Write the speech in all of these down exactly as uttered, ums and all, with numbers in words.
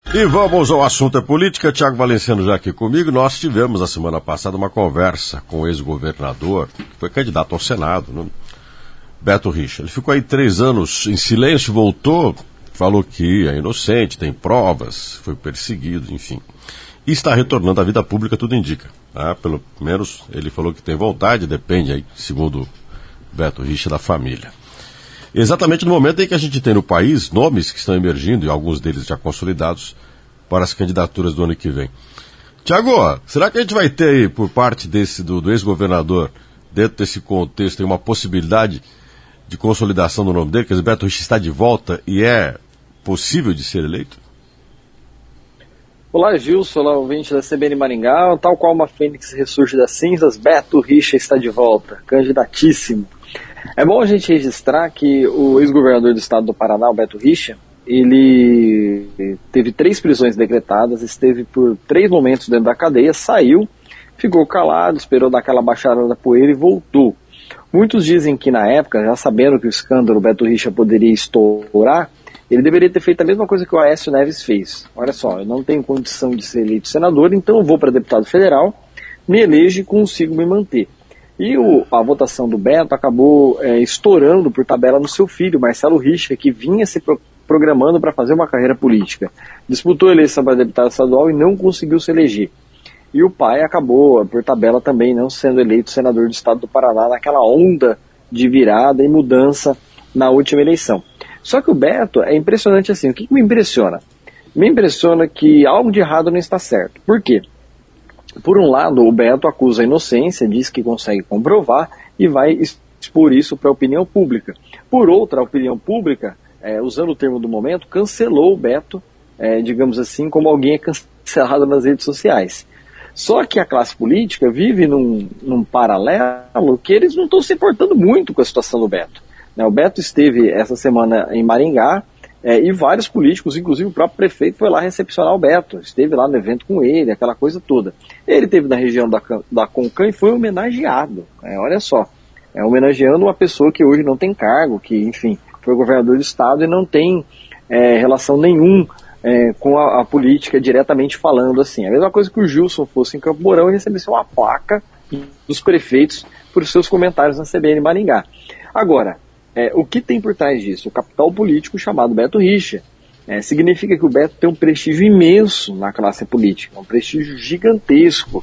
E vamos ao assunto é política. Tiago Valenciano já aqui comigo. Nós tivemos na semana passada uma conversa com o ex-governador, que foi candidato ao Senado, né? Beto Richa. Ele ficou aí três anos em silêncio, voltou, falou que é inocente, tem provas, foi perseguido, enfim. E está retornando à vida pública, tudo indica. Tá? Pelo menos ele falou que tem vontade, depende aí, segundo Beto Richa, da família. Exatamente no momento em que a gente tem no país nomes que estão emergindo, e alguns deles já consolidados, para as candidaturas do ano que vem. Tiago, será que a gente vai ter aí, por parte desse, do, do ex-governador, dentro desse contexto, uma possibilidade de consolidação do nome dele? Quer dizer, Beto Richa está de volta e é possível de ser eleito? Olá, Gilson, olá, ouvinte da C B N Maringá. Tal qual uma fênix ressurge das cinzas, Beto Richa está de volta, candidatíssimo. É bom a gente registrar que o ex-governador do estado do Paraná, o Beto Richa, ele teve três prisões decretadas, esteve por três momentos dentro da cadeia, saiu, ficou calado, esperou dar aquela baixada da poeira e voltou. Muitos dizem que na época, já sabendo que o escândalo Beto Richa poderia estourar, ele deveria ter feito a mesma coisa que o Aécio Neves fez. Olha só, eu não tenho condição de ser eleito senador, então eu vou para deputado federal, me elejo e consigo me manter. E o, a votação do Beto acabou é, estourando por tabela no seu filho, Marcelo Richa, que vinha se pro, programando para fazer uma carreira política. Disputou a eleição para deputado estadual e não conseguiu se eleger. E o pai acabou, por tabela também, não sendo eleito senador do estado do Paraná naquela onda de virada e mudança na última eleição. Só que o Beto é impressionante assim. O que, que me impressiona? Me impressiona que algo de errado não está certo. Por quê? Por um lado, o Beto acusa a inocência, diz que consegue comprovar e vai expor isso para a opinião pública. Por outra, a opinião pública, é, usando o termo do momento, cancelou o Beto, é, digamos assim, como alguém é cancelado nas redes sociais. Só que a classe política vive num, num paralelo que eles não estão se importando muito com a situação do Beto. Né? O Beto esteve essa semana em Maringá, É, e vários políticos, inclusive o próprio prefeito, foi lá recepcionar o Beto, esteve lá no evento com ele, aquela coisa toda. Ele esteve na região da, da Concan e foi homenageado, é, olha só, é, homenageando uma pessoa que hoje não tem cargo, que, enfim, foi governador do estado e não tem é, relação nenhum é, com a, a política diretamente falando assim. A mesma coisa que o Gilson fosse em Campo Mourão e recebesse uma placa dos prefeitos por seus comentários na C B N Maringá. Agora, É, o que tem por trás disso? O capital político chamado Beto Richa. É, significa que o Beto tem um prestígio imenso na classe política, um prestígio gigantesco.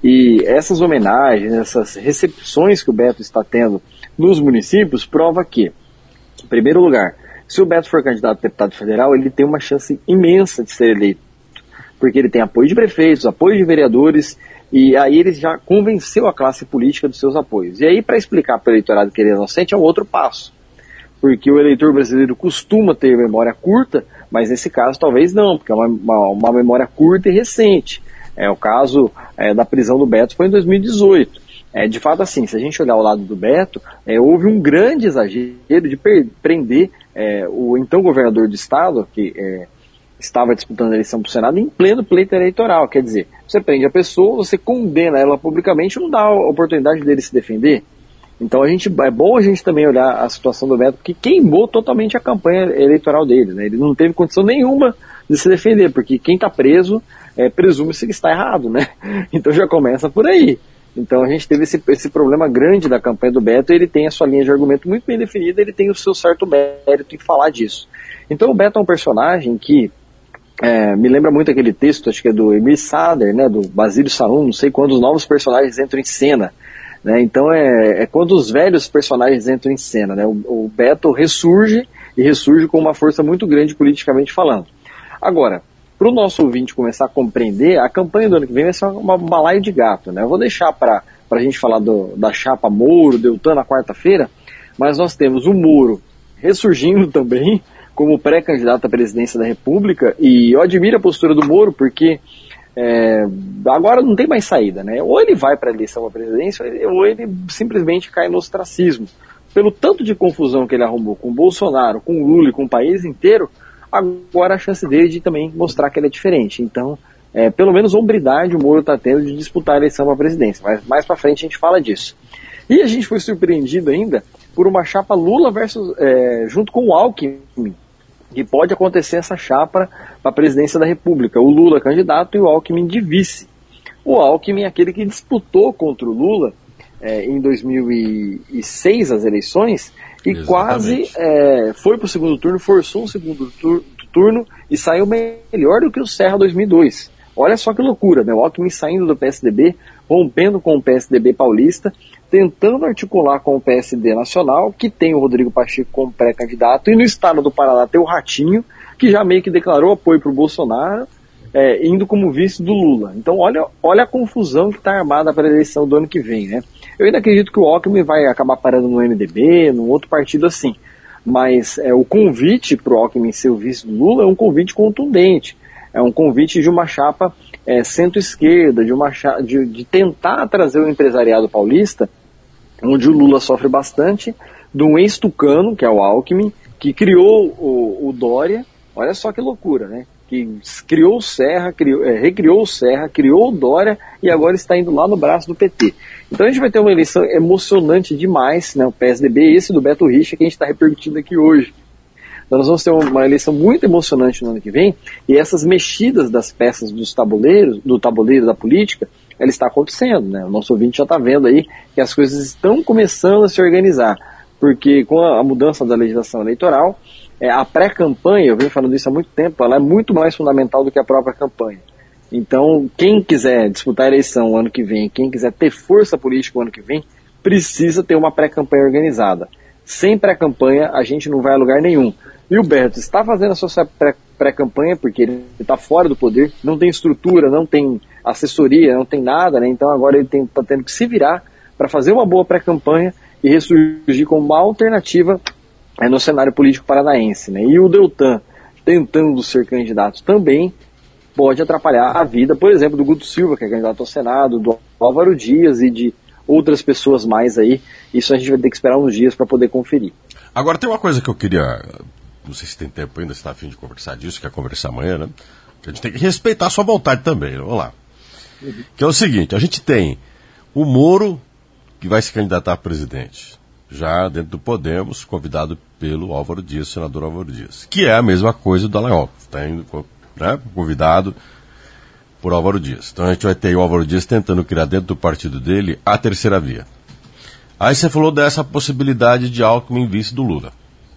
E essas homenagens, essas recepções que o Beto está tendo nos municípios, prova que, em primeiro lugar, se o Beto for candidato a deputado federal, ele tem uma chance imensa de ser eleito. Porque ele tem apoio de prefeitos, apoio de vereadores, e aí ele já convenceu a classe política dos seus apoios. E aí, para explicar para o eleitorado que ele é inocente, é um outro passo. Porque o eleitor brasileiro costuma ter memória curta, mas nesse caso talvez não, porque é uma, uma, uma memória curta e recente. É, o caso é, da prisão do Beto foi em dois mil e dezoito. É, de fato, assim, se a gente olhar o lado do Beto, é, houve um grande exagero de per- prender é, o então governador do estado, que é, estava disputando a eleição para o Senado, em pleno pleito eleitoral. Quer dizer, você prende a pessoa, você condena ela publicamente e não dá a oportunidade dele se defender. Então a gente, é bom a gente também olhar a situação do Beto, porque queimou totalmente a campanha eleitoral dele, né? Ele não teve condição nenhuma de se defender, porque quem está preso é, presume-se que está errado, né? Então já começa por aí. Então a gente teve esse, esse problema grande da campanha do Beto, e ele tem a sua linha de argumento muito bem definida, ele tem o seu certo mérito em falar disso. Então o Beto é um personagem que é, me lembra muito aquele texto, acho que é do Emir Sader, né, do Basílio Salum, não sei quando os novos personagens entram em cena. Né, então é, é quando os velhos personagens entram em cena, né, o, o Beto ressurge, e ressurge com uma força muito grande politicamente falando. Agora, para o nosso ouvinte começar a compreender, a campanha do ano que vem vai ser uma balaio de gato. Né? Eu vou deixar para a gente falar do, da chapa Moro, Deltan na quarta-feira, mas nós temos o Moro ressurgindo também como pré-candidato à presidência da República, e eu admiro a postura do Moro, porque É, agora não tem mais saída, né? Ou ele vai para a eleição à presidência, ou ele simplesmente cai no ostracismo. Pelo tanto de confusão que ele arrumou com o Bolsonaro, com o Lula e com o país inteiro, agora a chance dele de também mostrar que ele é diferente. Então, é, pelo menos hombridade o Moro está tendo de disputar a eleição à presidência, mas mais para frente a gente fala disso. E a gente foi surpreendido ainda por uma chapa Lula versus, é, junto com o Alckmin, que pode acontecer essa chapa para a presidência da República. O Lula candidato e o Alckmin de vice. O Alckmin é aquele que disputou contra o Lula é, em dois mil e seis as eleições e Exatamente. quase é, foi para o segundo turno, forçou um segundo tur- turno e saiu melhor do que o Serra dois mil e dois. Olha só que loucura, né? O Alckmin saindo do P S D B, rompendo com o P S D B paulista, tentando articular com o P S D nacional, que tem o Rodrigo Pacheco como pré-candidato, e no estado do Paraná tem o Ratinho, que já meio que declarou apoio para o Bolsonaro, é, indo como vice do Lula. Então olha, olha a confusão que está armada para a eleição do ano que vem, né? Eu ainda acredito que o Alckmin vai acabar parando no M D B, num outro partido assim, mas é, o convite para o Alckmin ser o vice do Lula é um convite contundente. É um convite de uma chapa é, centro-esquerda, de, uma cha- de, de tentar trazer o empresariado paulista, onde o Lula sofre bastante, de um ex-tucano, que é o Alckmin, que criou o, o Dória, olha só que loucura, né? Que criou o Serra, criou, é, recriou o Serra, criou o Dória e agora está indo lá no braço do P T. Então a gente vai ter uma eleição emocionante demais, né? O P S D B, esse do Beto Richa, que a gente está repercutindo aqui hoje. Então nós vamos ter uma eleição muito emocionante no ano que vem, e essas mexidas das peças dos tabuleiros, do tabuleiro da política, ela está acontecendo, né? O nosso ouvinte já está vendo aí que as coisas estão começando a se organizar, porque com a mudança da legislação eleitoral, é, a pré-campanha, eu venho falando isso há muito tempo, ela é muito mais fundamental do que a própria campanha. Então, quem quiser disputar a eleição o ano que vem, quem quiser ter força política o ano que vem, precisa ter uma pré-campanha organizada. Sem pré-campanha, a gente não vai a lugar nenhum. E o Beto está fazendo a sua pré-campanha porque ele está fora do poder, não tem estrutura, não tem assessoria, não tem nada, né? Então agora ele está tendo que se virar para fazer uma boa pré-campanha e ressurgir como uma alternativa é, no cenário político paranaense, né? E o Deltan tentando ser candidato também pode atrapalhar a vida, por exemplo, do Guto Silva, que é candidato ao Senado, do Álvaro Dias e de outras pessoas mais aí. Isso a gente vai ter que esperar uns dias para poder conferir. Agora tem uma coisa que eu queria, não sei se tem tempo ainda, se está a fim de conversar disso, quer conversar amanhã, né? Que a gente tem que respeitar a sua vontade também, vamos lá. Uhum. Que é o seguinte, a gente tem o Moro, que vai se candidatar a presidente, já dentro do Podemos, convidado pelo Álvaro Dias, senador Álvaro Dias, que é a mesma coisa do Dallagnol, está indo, né, convidado por Álvaro Dias. Então a gente vai ter o Álvaro Dias tentando criar dentro do partido dele a terceira via. Aí você falou dessa possibilidade de Alckmin vice do Lula.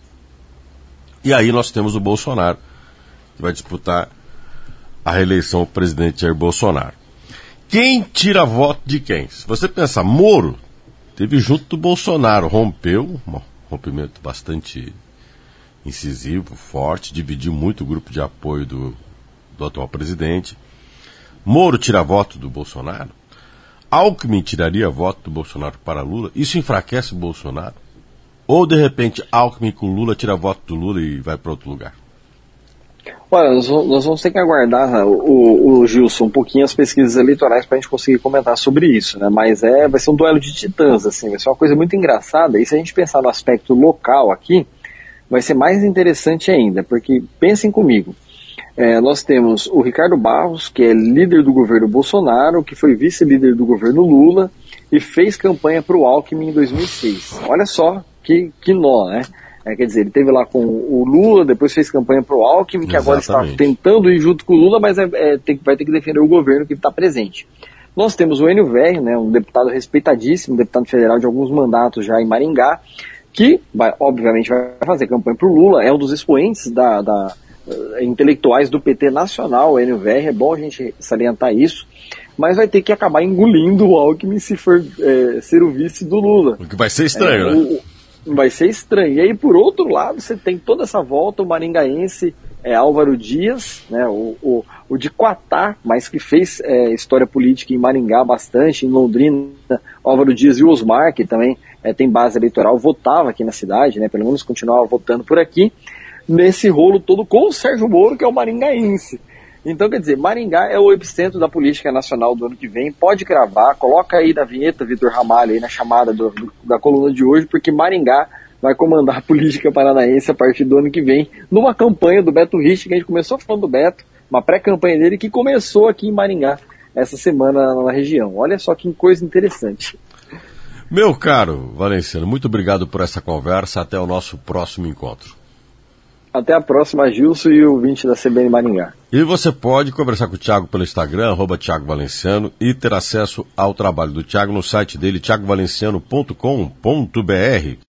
E aí nós temos o Bolsonaro, que vai disputar a reeleição do presidente Jair Bolsonaro. Quem tira voto de quem? Se você pensar, Moro teve junto do Bolsonaro, rompeu, um rompimento bastante incisivo, forte, dividiu muito o grupo de apoio do, do atual presidente. Moro tira voto do Bolsonaro? Alckmin tiraria voto do Bolsonaro para Lula? Isso enfraquece o Bolsonaro? Ou, de repente, Alckmin com Lula tira voto do Lula e vai para outro lugar? Olha, nós, nós vamos ter que aguardar, o, o, o Gilson, um pouquinho as pesquisas eleitorais para a gente conseguir comentar sobre isso, né? Mas é, vai ser um duelo de titãs, assim, vai ser uma coisa muito engraçada. E se a gente pensar no aspecto local aqui, vai ser mais interessante ainda, porque pensem comigo. É, nós temos o Ricardo Barros, que é líder do governo Bolsonaro, que foi vice-líder do governo Lula e fez campanha para o Alckmin em dois mil e seis. Olha só que, que nó, né? É, quer dizer, ele esteve lá com o Lula, depois fez campanha para o Alckmin, que Exatamente. Agora está tentando ir junto com o Lula, mas é, é, tem, vai ter que defender o governo que está presente. Nós temos o Enio Velho, né, um deputado respeitadíssimo, deputado federal de alguns mandatos já em Maringá, que vai, obviamente vai fazer campanha para o Lula, é um dos expoentes da... da intelectuais do P T nacional, o Enio Velho, é bom a gente salientar isso, mas vai ter que acabar engolindo o Alckmin se for é, ser o vice do Lula. O que vai ser estranho, é, né? O, vai ser estranho. E aí, por outro lado, você tem toda essa volta, o maringaense é, Álvaro Dias, né, o, o, o de Quatá, mas que fez é, história política em Maringá bastante, em Londrina, Álvaro Dias e o Osmar, que também é, tem base eleitoral, votava aqui na cidade, né, pelo menos continuava votando por aqui, nesse rolo todo com o Sérgio Moro, que é o maringaense. Então, quer dizer, Maringá é o epicentro da política nacional do ano que vem, pode cravar, coloca aí na vinheta, Vitor Ramalho, aí na chamada do, do, da coluna de hoje, porque Maringá vai comandar a política paranaense a partir do ano que vem, numa campanha do Beto Richa, que a gente começou falando do Beto, uma pré-campanha dele que começou aqui em Maringá, essa semana na região. Olha só que coisa interessante. Meu caro Valenciano, muito obrigado por essa conversa, até o nosso próximo encontro. Até a próxima, Gilson e o ouvinte da C B N Maringá. E você pode conversar com o Thiago pelo Instagram, arroba Thiago Valenciano, e ter acesso ao trabalho do Thiago no site dele, thiago valenciano ponto com ponto br.